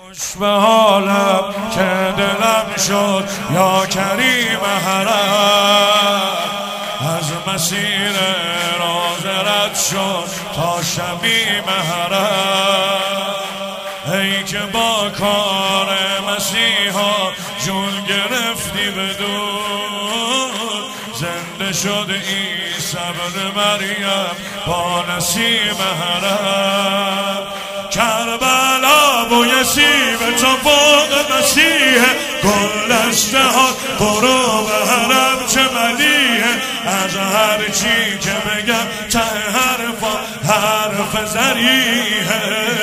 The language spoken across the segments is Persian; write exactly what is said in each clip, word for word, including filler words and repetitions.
خوش به حالم که دلم شد یا کریم حرم، از مسیر راز رد شد تا شمیم حرم. ای که با کار مسیحا جون گرفتی بدون، زنده شد عیسی ابن مریم با نسیم حرم. کربلا و یسیب تا فوق مسیح، گل ازدهاد غروب حرم چه ملیه. از هر چی که بگم ته حرفا حرف زریحه.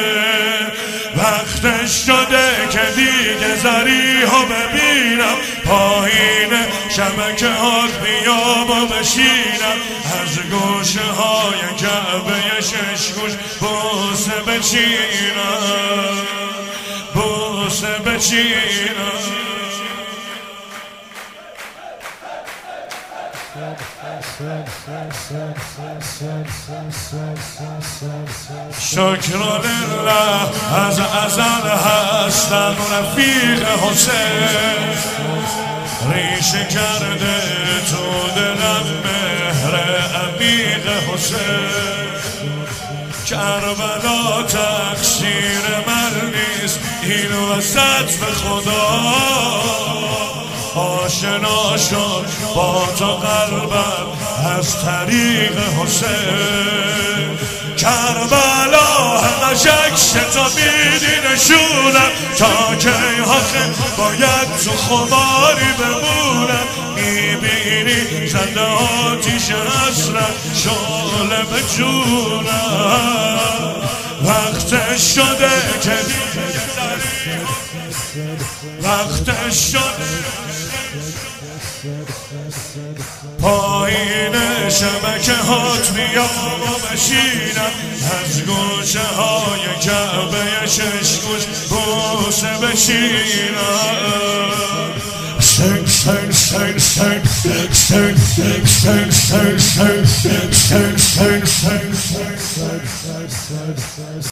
وقتش شده که دیگه زریحو ببینم، پایین شبکه هات بیام و بشینم. از گوشه های کعبه شش گوش بوسه بچینم، بوسه بچینم. شکر لله از ازل هستم رفیق حسین، ریشه کرده تو دلم مهر عمیق حسین. کربلا تقصیر من نیست، این وسط به خدا آشنا شد با تو قلبم از طریق حسین. کربلا همشک شتا میدی نشونم، تا که آخه باید تو خماری بمونم. میبینی زنده آتیش حسرت شعله به جونم. وقتش شده که وقتش شده پایین شبکه هات بیام و بشینم. از گوشه های کعبه شش گوش بوسه بچینم. Sing, sing, sing, sing, sing, sing, sing, sing, sing, sing, sing, sing, sing, sing, sing, sing, sing, sing.